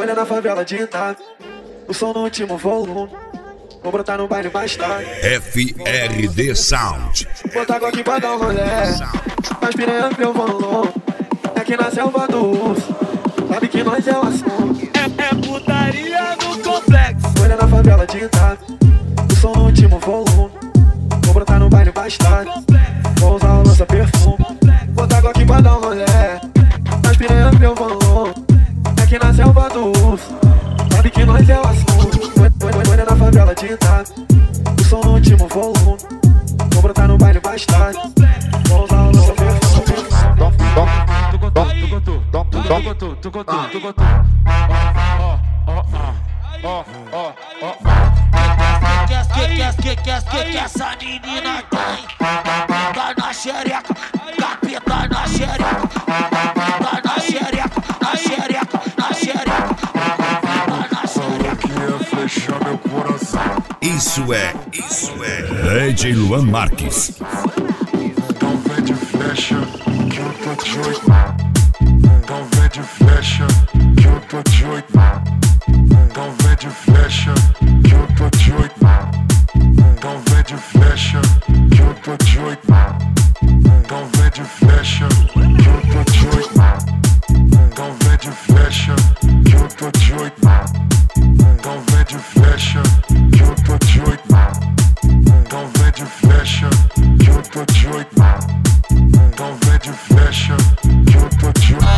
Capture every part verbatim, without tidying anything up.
Olha na favela de Itália, o som no último volume. Vou brotar no baile mais tarde. F R D Sound. Botar água aqui pra dar um rolê. Mas piranha meu volume. Aqui na selva do urso. Sabe que nós é o assunto. É, é putaria no complexo. Olha na favela de Itália, o som no último volume. Vou brotar no baile mais tarde. Vou usar o lança perfume. Botar água aqui pra dar um rolê. Mas piranha meu volume. Aqui na selva do urso. Sabe que nós é o assunto. Olha na favela de Itália, o som no último volume. Vou brotar no baile mais tarde. Vou usar o lança perfume. Tu contou, tu contou, tu contou, tu contou, tu contou. Ó, ó, ó, ó, ó, ó. Que que que que que que essa menina tem? Tá na xereca, capeta na xereca. Tá na xereca, na xereca, na xereca. Tá na xereca. Que ia fechar meu coração. Isso é, isso é D J Luan Marques. Então vem de flecha que eu tô de oito. Então vem de flecha que eu tô de oito. Então vem de flecha que eu tô de oito. Então vem de flecha que eu tô de oito. Então vem de flecha que eu tô de oito. Então vem de flecha que eu tô de oito. Então vem de flecha que eu tô de oito. Então vem de flecha que eu tô de oito. Então vem de flecha que eu tô de oito.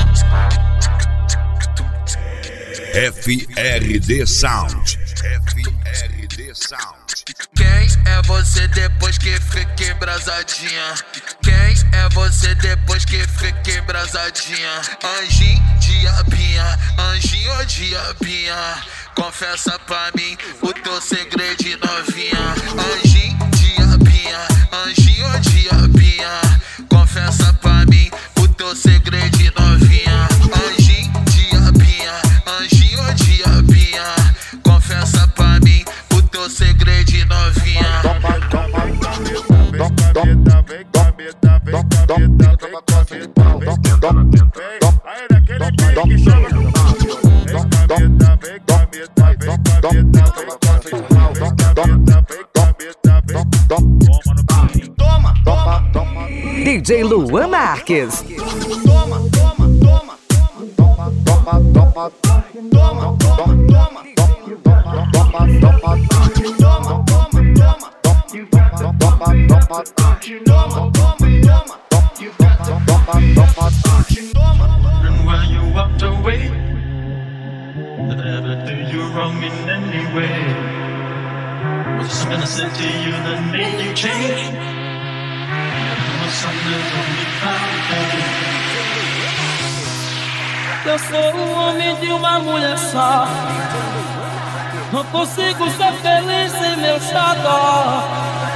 F R D Sound. F R D Sound. Quem é você depois que fica embrasadinha? Quem é você depois que fica embrasadinha? Anjinho, diabinha, anjinho ou diabinha? Confessa pra mim o teu segredo de novinha. Anjinho, diabinha, anjinho ou diabinha? Confessa pra mim o teu segredo de novinha. Anjinho, diabinha, anjinho ou diabinha? Confessa pra mim o teu segredo de novinha. Toma, toma, toma. D J Luan Marques. Toma, toma, toma. Toma, toma, toma. Toma, toma, toma. Toma, toma, toma. Toma, toma, toma. Toma, toma, toma. And while you walked away, did I ever do you wrong in any way? Was there something I said to you that made you change? Was something that only found Eu sou um homem de uma mulher só. Não consigo ser feliz sem meu xodó.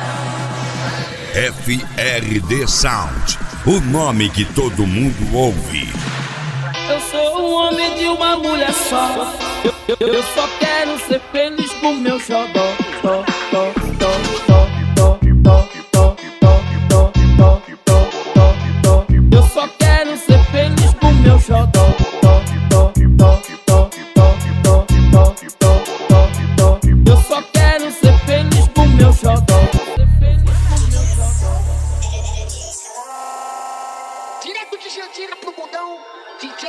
F R D Sound. O nome que todo mundo ouve. Eu sou um homem de uma mulher só. Eu, eu, eu só quero ser feliz com meu xodó. Dó, dó, dó, dó.